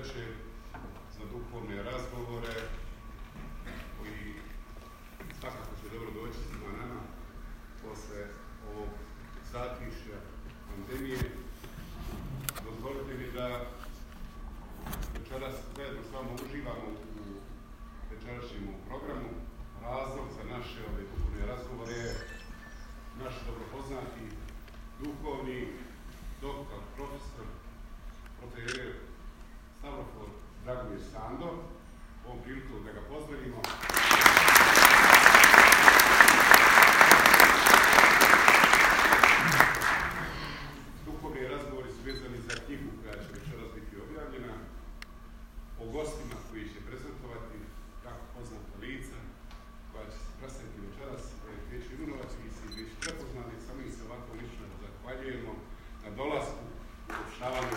veče za duhovne razgovore koji svakako će dobro doći svima nama posle ovog zatišja pandemije. Dozvolite mi da večeras zajedno s vama uživamo u večerašnjem programu. Razlog za naše ove duhovne razgovore je naš dobro poznati duhovni doktor, profesor, protejer Stavrofor Dragomir Sando. Ovom priliku da ga pozdravimo. Duhovni razgovori su vezani za knjigu koja će večeras biti objavljena, o gostima koji će prezentovati jako poznata lica koja će se predstaviti večeras. Neću imenovati, vi si već prepoznali, sami se ovako lično zahvaljujemo na dolasku u uopštavanju.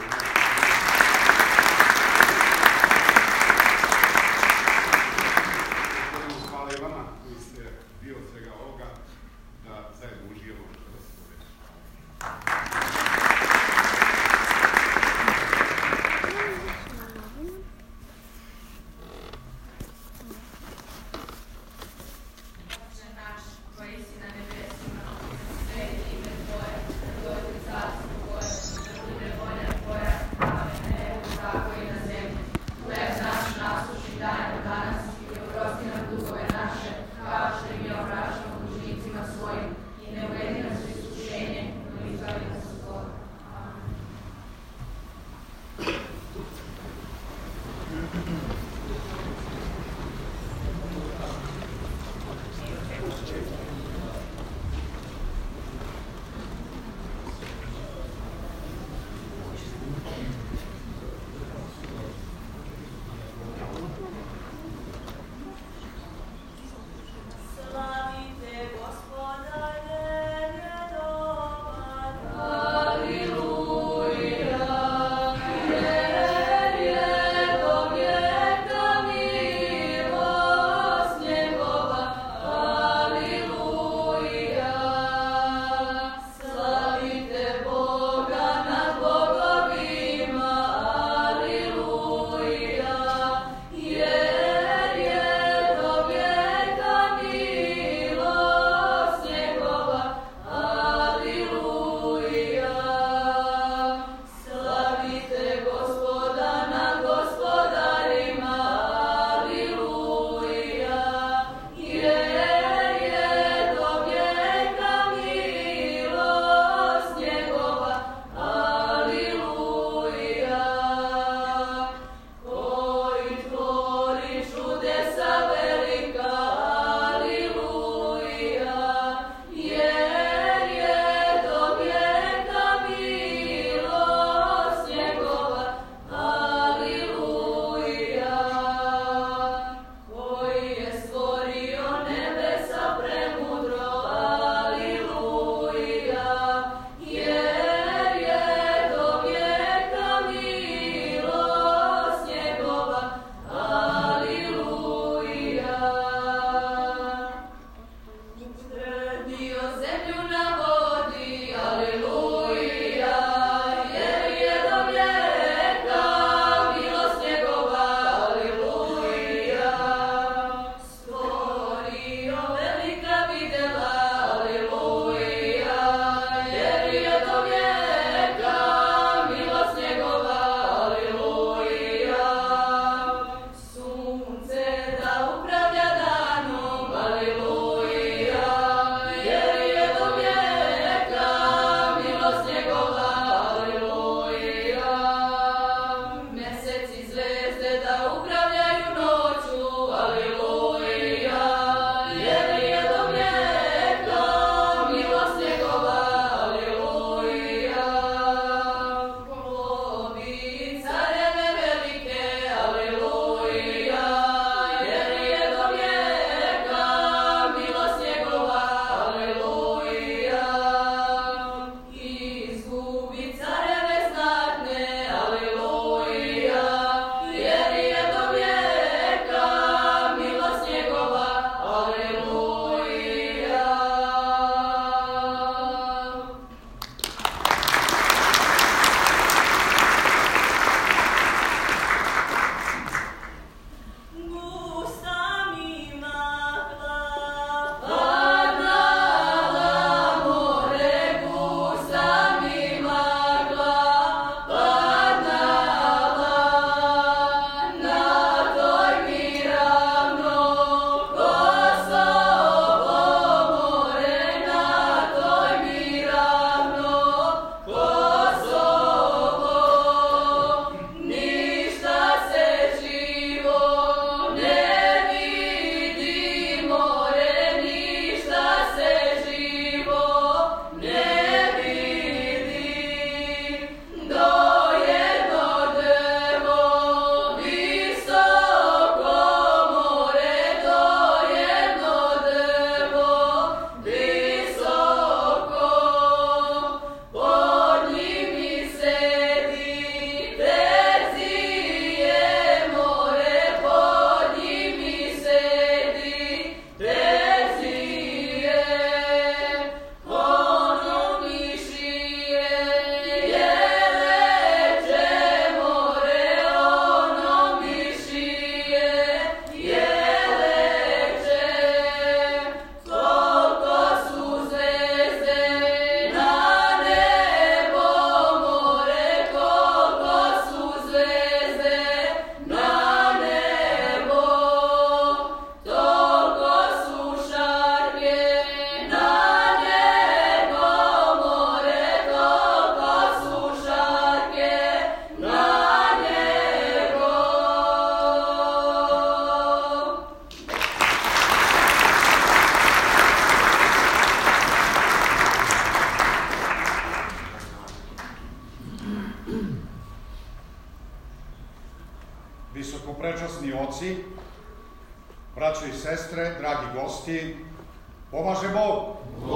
Visokoprečasni oci, braćo i sestre, dragi gosti, pomaže Bog!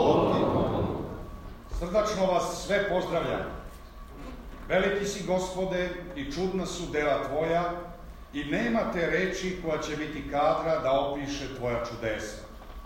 Srdačno vas sve pozdravljam. Veliki si, Gospode, i čudna su dela Tvoja, i nema te reči koja će biti kadra da opiše Tvoja čudesa.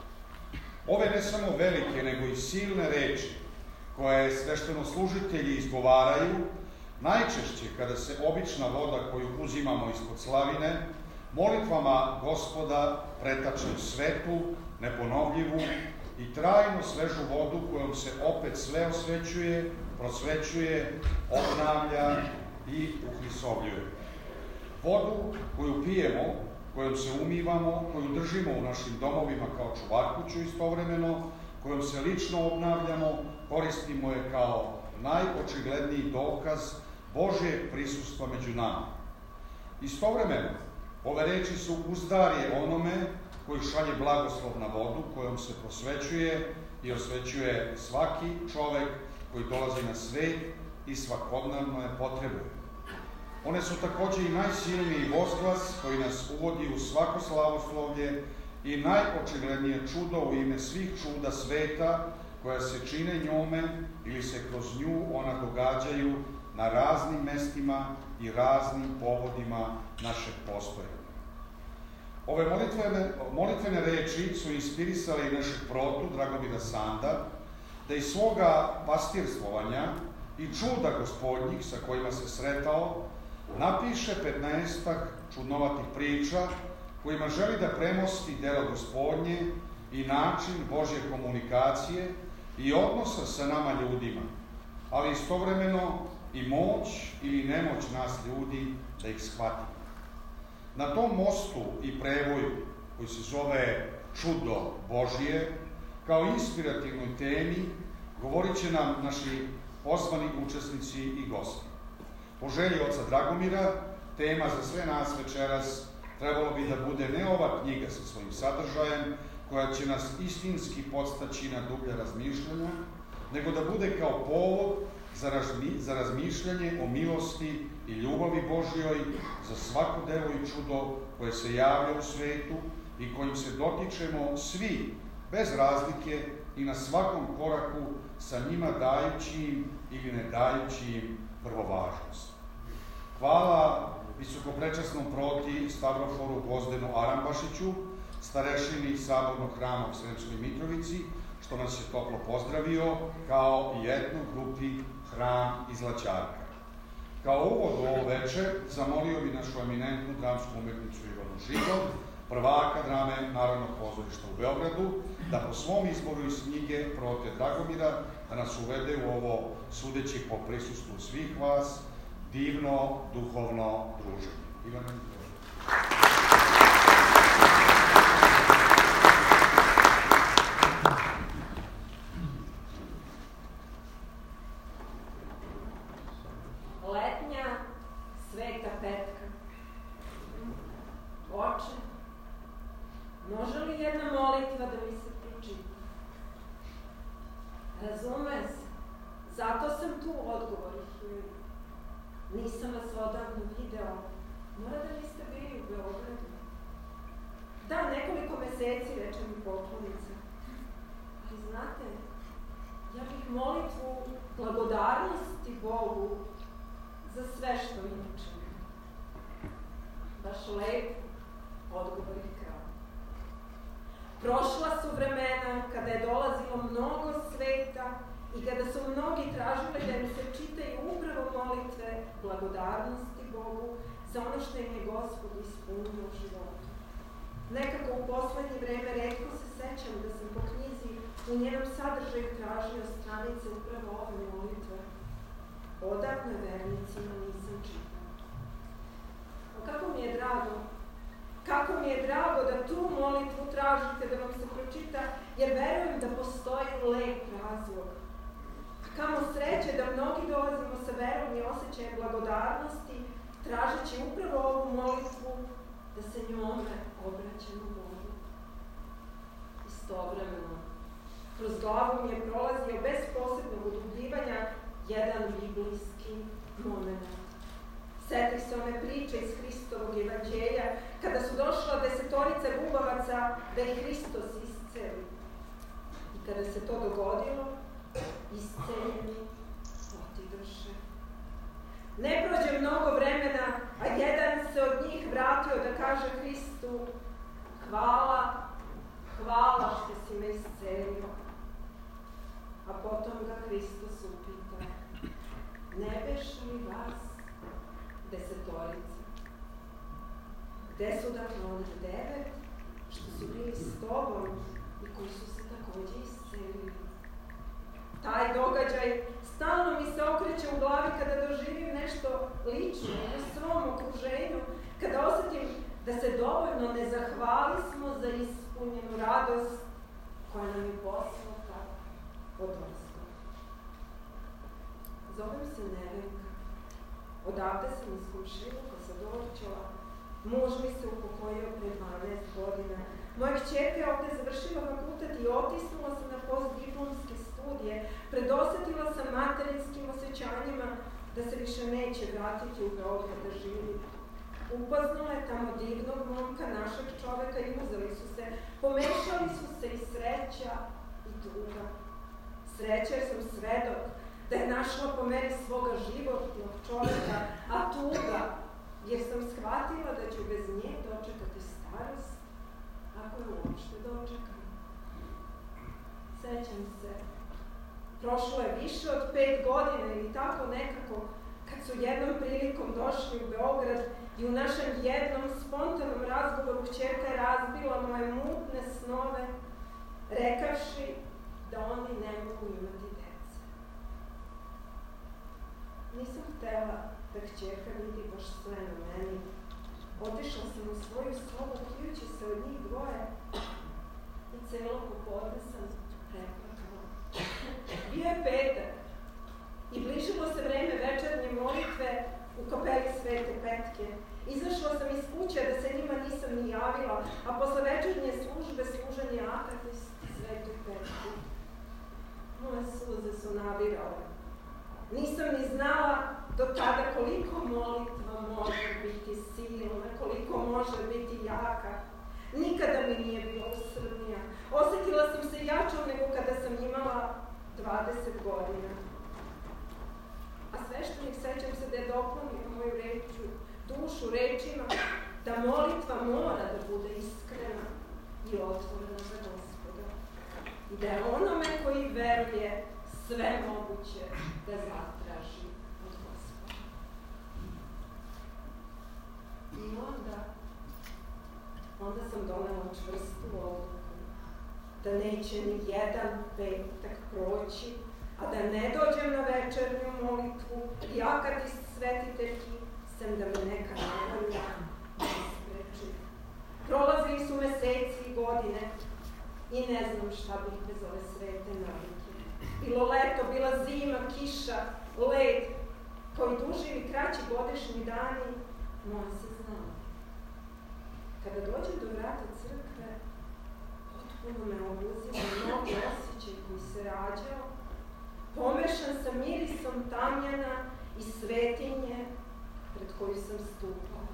Ove ne samo velike, nego i silne reči, koje sveštenoslужitelji izgovaraju, najčešće kada se obična voda koju uzimamo ispod slavine, molitvama Gospoda pretače u svetu, neponovljivu i trajno svežu vodu kojom se opet sve osvećuje, prosvećuje, obnavlja i uhrisovljuje. Vodu koju pijemo, kojom se umivamo, koju držimo u našim domovima kao čuvarkuću istovremeno, kojom se lično obnavljamo, koristimo je kao najočigledniji dokaz Božjeg prisustva među nama. Istovremeno, ove reči su uzdarje onome koji šalje blagoslov na vodu, kojom se prosvećuje i osvećuje svaki čovek koji dolazi na svet i svakodnevno je potrebuje. One su takođe i najsilniji возглас koji nas uvodi u svako slavoslovlje i najočiglednije čudo u ime svih čuda sveta koja se čine njome ili se kroz nju ona događaju na raznim mestima i raznim povodima našeg postojanja. Ove molitvene reči su inspirisale i našeg protu Dragomira Sanda da iz svoga pastirstvovanja i čuda gospodnjih sa kojima se sretao napiše 15 čudnovatih priča kojima želi da premosti delo gospodnje i način Božje komunikacije i odnosa sa nama ljudima, ali istovremeno i moć ili nemoć nas ljudi da ih shvatimo. Na tom mostu i prevoju koji se zove Čudo Božje, kao inspirativnoj temi, govorit će nam naši pozvani učesnici i gosti. Po želji oca Dragomira, tema za sve nas večeras trebalo bi da bude ne ova knjiga sa svojim sadržajem, koja će nas istinski podstaći na dublja razmišljanja, nego da bude kao povod za razmišljanje o milosti i ljubavi Božjoj za svako delo i čudo koje se javlja u svetu i kojim se dotičemo svi, bez razlike i na svakom koraku sa njima dajući im ili ne dajući im prvovažnost. Hvala visokoprečasnom proti Stavroforu Gvozdenu Arambašiću, starešini Sabornog hrama u Sremskoj Mitrovici, što nas je toplo pozdravio, kao i etno grupi Hram iz Laćarka. Kao uvod u ovo večer zamolio bi našu eminentnu dramsku umetnicu Ivanu Žigov, prvaka drame Narodnog pozorišta u Beogradu, da po svom izboru iz knjige Prote Dragomira da nas uvede u ovo, sudeći po prisustvu svih vas, divno, duhovno druženje. Ivana Žigov. Letnja Sveta Petka. Oče, može li jedna molitva da mi se pročita? Razume se, zato sam tu, odgovori Hilda. Nisam vas odavno video, mora da niste bili u Beogradu. Da, nekoliko meseci, reče mi poklonica. Ali znate, ja bih molitvu blagodarnosti Bogu za sve što mi učinio. Baš lepo, odgovori kralj. Prošla su vremena kada je dolazilo mnogo sveta i kada su mnogi tražili da im se čitaju upravo molitve blagodarnosti Bogu za ono što im je Gospod ispunio u životu. Nekako u poslednje vreme retko se sećam da sam po knjizi u njenom sadržaju tražio stranice upravo ove molitve. Odavno vernicima nisam čitao. O kako mi je drago da tu molitvu tražite da vam se pročita, jer verujem da postoji lep razlog. A kamo sreće da mnogi dolazimo sa verom i osjećajem blagodarnosti, tražeći upravo ovu molitvu da se njome obraćamo Bogu. Istovremeno, kroz glavu mi je prolazio bez posebnog udubljivanja jedan biblijski moment. Setih se one priče iz Hristovog evanđelja, kada su došla 10 gubavaca da ih Hristos isceli. I kada se to dogodilo, isceljeni otidoše. Ne prođe mnogo vremena, a jedan se od njih vratio da kaže Hristu: hvala, hvala što si me iscelio. A potom ga Hristos upita: ne beše li vas 10? Gde su dakle onih 9 što su bili s tobom i koji su se takođe iscelili? Taj događaj stalno mi se okreće u glavi kada doživim nešto lično u svom okruženju, kada osetim da se dovoljno ne zahvalismo za ispunjenu radost koja nam je poslata od ozgo. Zovem se Nevenka. Odavde sam iz komšiluka sa Dorćova. Muž mi se upokojio pre 12 godina. Moja kćerka je ovde završila fakultet i otisnula sam na postdiplomske studije. Predosetila sam materinskim osjećanjima da se više neće vratiti u Beograd da živi. Upoznala je tamo divnog momka, našeg čoveka, i uzeli su se. Pomešali su se i sreća i tuga. Sreća jer sam svedok da je našla po meni svoga životnog čoveka, a tuga jer sam shvatila da ću bez nje dočekati starost, ako je uopšte dočekam. Sećam se, prošlo je više od 5 godina ili tako nekako, kad su jednom prilikom došli u Beograd i u našem jednom spontanom razgovoru kćerka je razbila moje mutne snove, rekavši da oni ne mogu imati dece. Nisam htela da kćerka vidi baš sve na meni. Otišla sam u svoju sobu, krijući se od njih dvoje, i celo popodne sam preplakala. Bio je petak i bližilo se vreme večernje molitve u kapeli Svete Petke. Izašla sam iz kuće da se njima nisam ni javila, a posle večernje službe služenje Akatis Svetoj Petki. Moje suze su navirale. Nisam ni znala do tada koliko molitva može biti silna, koliko može biti jaka. Nikada mi nije bila usrdnija. Osetila sam se jačom nego kada sam imala 20 godina. A sveštenik, sećam se da je dopunio moju dušu rečima da molitva mora da bude iskrena i otvorena za Gospoda. I da je onome koji veruje sve moguće da zatraži od Gospoda. I onda sam donela čvrstu odluku da neće ni jedan petak proći, a da ne dođem na večernju molitvu i Akatis svetiteljki, sem da me neka navolja ispreči. Prolazili su meseci i godine i ne znam šta bih bez ove svete navike. Bilo leto, bila zima, kiša, led, kao i duži ili kraći godišnji dani, moja se znala. Kada dođem do vrata crkve, potpuno me obuzima mnogi osjećaj koji se rađao, pomešan sa mirisom tamjana i svetinje pred koju sam stupala.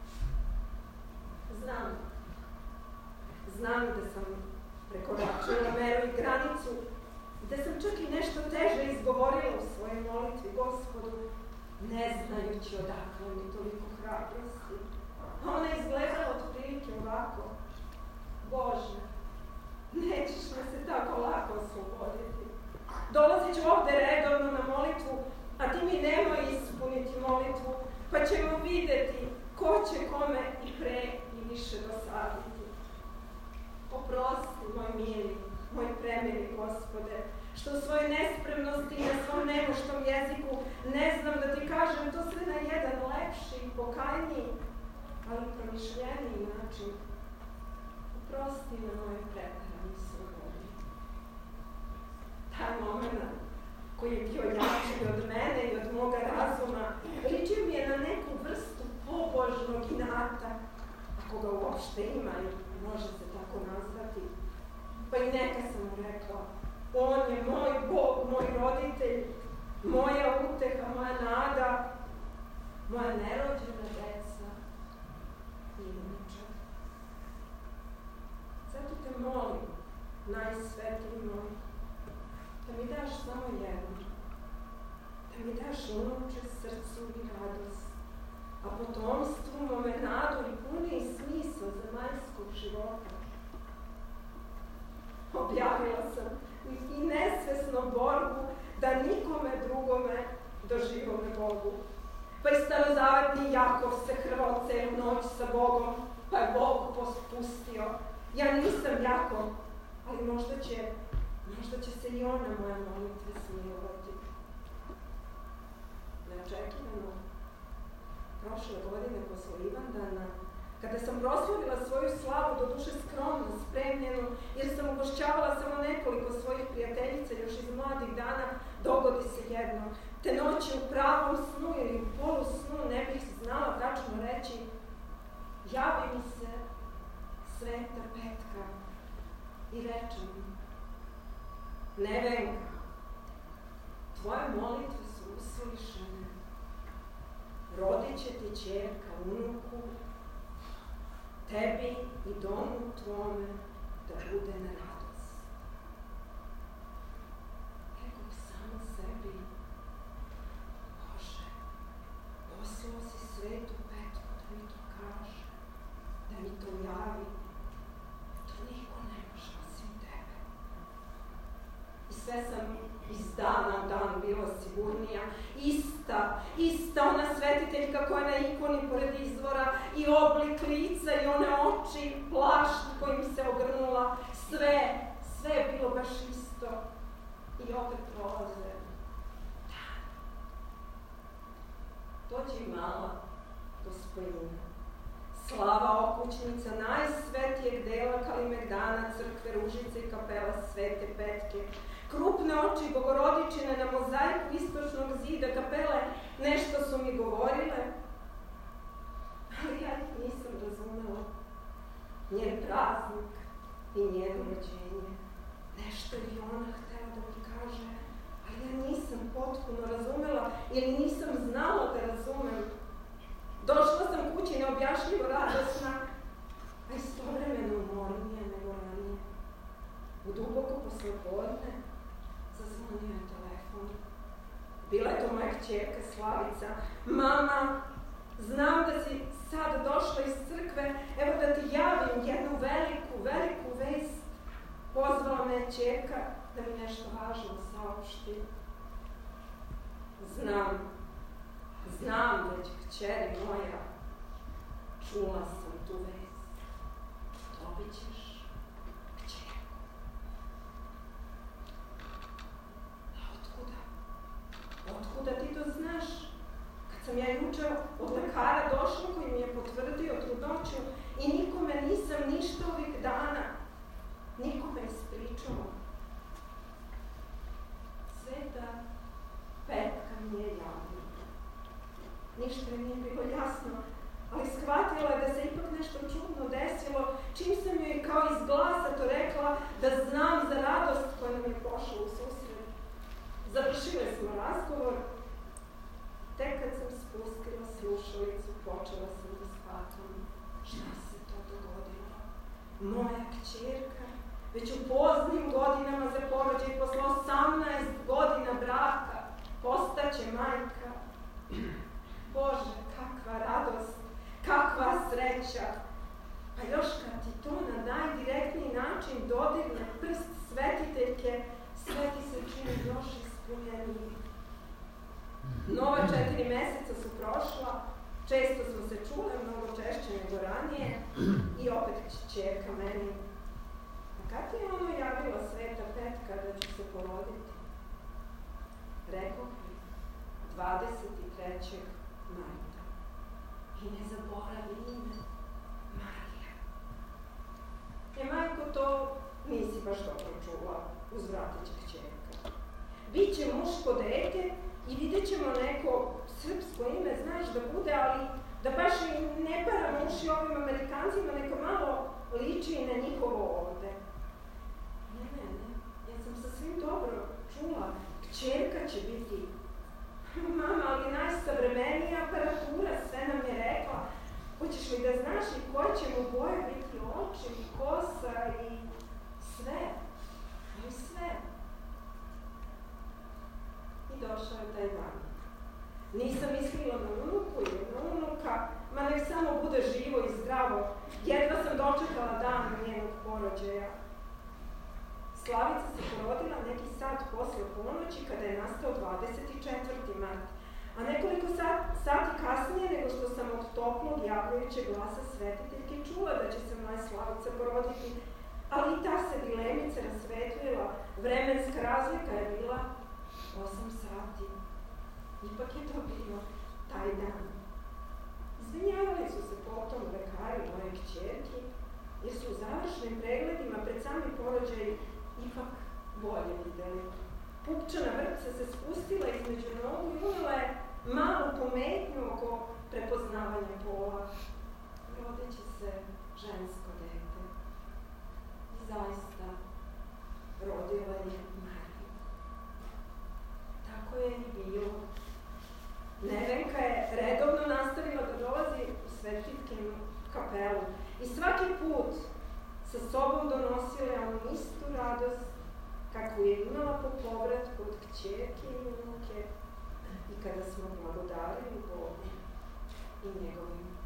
Znam da sam prekoračila meru i granicu, da sam čak i nešto teže izgovorila u svojoj molitvi Gospodu, ne znajući odakle mi toliko hrabrosti. A ona je izgledala otprilike ovako: Bože, nećeš me se tako lako osloboditi. Dolazit ću ovde redovno na molitvu, a ti mi nemoj ispuniti molitvu, pa ćemo videti ko će kome i pre i više dosaditi. Oprosti, moj mili, moj premili Gospode, što u svojoj nespremnosti i na svom nemuštom jeziku ne znam da ti kažem to sve na jedan lepši i pokajniji, ali promišljeniji način. Oprosti na moje preterane slobode. Taj moment koji je bio jači od mene i od moga razuma, ličio mi je na neku vrstu pobožnog inata, ako ga uopšte ima i može se tako nazvati. Pa i neka sam mu rekla, on je moj Bog, moj roditelj, moja uteha, moja nada, moja nerođena deca i unučad. Zato te molim, najsvetiji moj, da mi daš samo jedno, da mi daš unuče srcu i radost, a potomstvu mome nadu i puni smisao zemaljskog života. Objavila sam i nesvesno borbu da nikome drugome doživome Bogu. Pa i starozavetni Jakov se hrvao celu noć sa Bogom, pa je Bog pustio. Ja nisam Jakov, ali možda će se i on na moje molitve smilovati. Neočekivano, prošle godine posle Ivandana, kada sam proslavila svoju slavu, do duše skromno, spremljenu, jer sam ugošćavala samo nekoliko svojih prijateljica još iz mladih dana, dogodi se jedno. Te noći u pravom snu ili u polusnu, ne bih znala tačno reći, javi mi se Sveta Petka i reče mi: Nevenka, tvoje molitve su uslišane, rodit će ti ćerka unuku, tebi i domu tvome da bude na radost. Rekoh sama sebi: Bože, poslao si Svetu Petku da mi to kaže, da mi to javi. To niko ne može osim tebe. I sve sam iz dana u dan bila sigurnija. Ista ona svetiteljka koja je na ikoni pored izvora, i oblik lica, i one oči, plašt kojim se ogrnula, sve je bilo baš isto. I opet prolaze dan. Dođi mala gospojina, slava okućnica najsvetijeg dela Kalimegdana, crkve Ružice i kapela Svete Petke, krupne oči Bogorodičine na mozaiku istočnog zida kapele nešto su mi govorile, ali ja ih nisam razumela. Njen praznik i njeno rođenje, nešto je ona htela da mi kaže, ali ja nisam potpuno razumela ili nisam znala da razumem. Došla sam kući neobjašnjivo radosna, a istovremeno umornija nego ranije. U duboko poslepodne zazvonio je telefon. Bila je to moja kćerka Slavica. Mama, znam da si sad došla iz crkve, evo da ti javim jednu veliku vest. Pozvala me kćerka da mi nešto važno saopšti. Znam već, kćeri moja, čula sam tu vest. Dobit ćeš kćerku. A otkuda ti to znaš? Kad sam ja juče od lekara došla koji mi je potvrdio trudnoću i nikome nisam ništa ovih dana, nikome ispričala. Sveta Petka mi je javila. Ništa mi nije bilo jasno, ali shvatila je da se ipak nešto čudno desilo, čim sam joj kao iz glasa to rekla da znam za radost koja nam je pošla u susret. Završili smo razgovor. Tek kad sam spustila slušalicu, počela sam da shvatam šta se to dogodilo. Moja kćerka, već u poznim godinama za porođaj, posle 18 godina braka, postaće majka. Bože, kakva radost, kakva sreća. Pa još kad ti to na najdirektniji način dodirne prst svetiteljke, sve ti se čini još ispunjeniji. Nova 4 meseca su prošla, često smo se čule, mnogo češće nego ranije, i opet kćerka meni: a kad ti je ono javila Sveta Petka da ću se poroditi? Rekao mi 23. marta. I ne zaboravi ime, Marija. Majko, to nisi baš dobro čula, uzvratit će kćerka. Biće muško dete i vidjet ćemo neko srpsko ime, znaš, da bude, ali da baš i ne para uši ovim Amerikancima, neka malo liči i na njihovo ovde. Ne, ja sam sasvim dobro čula, kćerka će biti Mama, ali najsavremenija aparatura, sve nam je rekla. Hoćeš li da znaš i koje će mu boje biti oči i kosa i sve? Ali sve. I došao je taj dan. Nisam mislila na unuku ili na unuka, ma nek samo bude živo i zdravo. Jedva sam dočekala dan njenog porođaja. Slavica se porodila neki sat posle ponoći kada je nastao 24. mart, a nekoliko sati kasnije nego što sam od toplog javljajućeg glasa svetiteljke čula da će se moja Slavica poroditi, ali i ta se dilemica rasvetljila, vremenska razlika je bila 8 sati. Ipak je to bilo taj dan. Izvinjavali su se potom lekari moje kćerki, jer su u završnim pregledima pred sami porođaj ipak bolje videli. Pupčana vrpca se spustila između nogu i unela je malu pometnju oko prepoznavanja pola. Rodeći se žensko dete. I zaista rodila je Mariju. Tako je i bilo. Nevenka je redovno nastavila da dolazi u Svetitkinu kapelu i svaki put sa sobom donosila je onu istu radost kako je imala po povratku od kćerke i unuke i kada smo blagodarili Bogu i njegovim